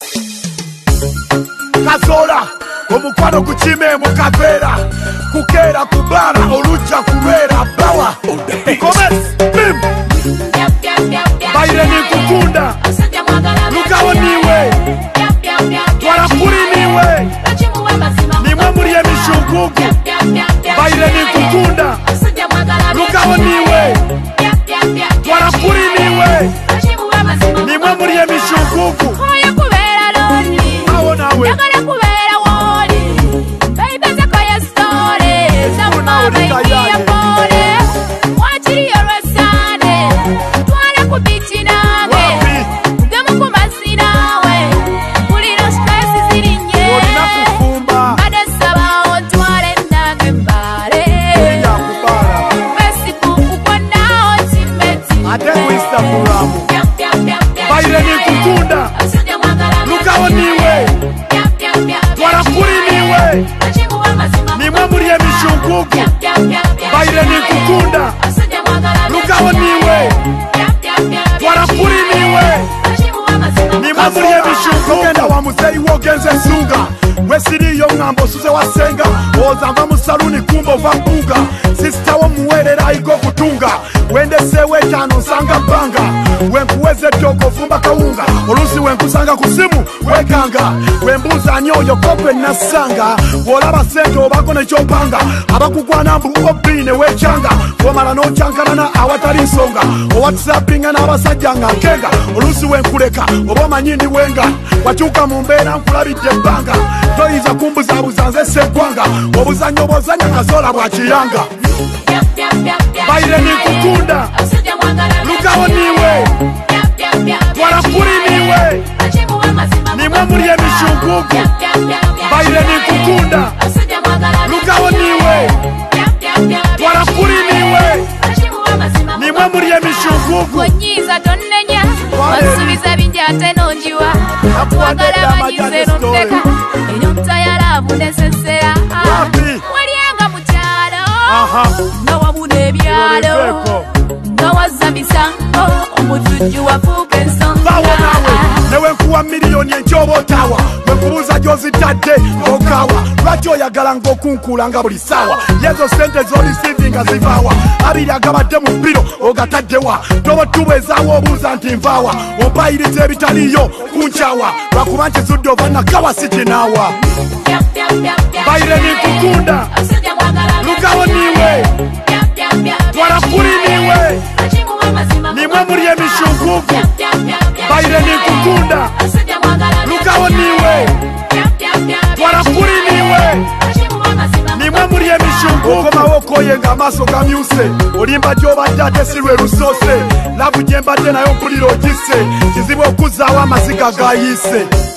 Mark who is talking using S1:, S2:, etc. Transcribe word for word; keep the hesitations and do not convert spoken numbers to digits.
S1: Kazola omukwano kukime mukavera kukera kubara oluja kubera bawa Commence bim Bayire ni kukunda Lukawo niwe Twala kuri niwe Nimwe muri emishungugu Bayire ni kukunda Lukawo niwe Twala kuri niwe Nimwe muri emishungugu Awo nawe Bayire ni kukunda Lukawo niwe Twala kuri niwe Nimwe muri emishungugu Bayire ni kukunda Lukawo niwe Twala kuri niwe Nimwe muri emishungugu Genda wa muzeyi wogenze nsunga Wesiriyo ngambo suze wasenga Ozamba musaluni kumbo vambuga Sista wo muwerera igo kutunga Wende sewe tano nsanga banga Wenkuweze toko fumba kaunga Olusi wenkusanga kusimu wekanga Wembuza nyoyo kope nasanga Wolaba sento obako ne chopanga Abakugwana mbu obine wechanga Womala no chankana na awatari nsonga Owatsappinga na abasajanga kenga Olusi wenkuleka oboma nyini wenga Wachuka mumbera nkulabidde banga Toiza kumbuza buzanze sekwanga Obuzanyo bozanya Kazola bwachiyanga Bayire ni kukunda Lukawo niwe Twala kuri niwe Nimwe muri emishungugu Bayire ni kukunda Lukawo niwe Twala kuri niwe Nimwe muri emishungugu
S2: Konyiza tonnenya Wasubiza binjate nonjiwa Akwagala banyize nonteka Enyota yalabu nesesera Walianga mukyalo Nawa mune byalo Nawa zamisango Omutujju wafuka ensonga
S1: Bawa nawe Newe nkuwa miliyoni enjobo tawa Wenkubuza jozi tade okawa Lwaki oyagala ngokunkula nga buli sawa Yezo sente zoli sivi nga zivawa Abiri agabadde mu biro ogataddewa Tobo tubwezawo obuuza nti nvawa Ompayiriza ebitaliyo kunchawa Lwakuba nkizudde ova nakawa sikinawa Bayire ni kukunda Lukawo niwe Twala kuri niwe Nimwe muri emishungugu Bayire ni kukunda Lukawo niwe Twala kuri niwe Nimwe muri emishungugu Okomawo yenga amaso gamyuse Olimba gy'obadde ate si lwe lusose Lavu gye mbadde nayo mpulira ogisse Kizibu okuzaawo amasiga gayise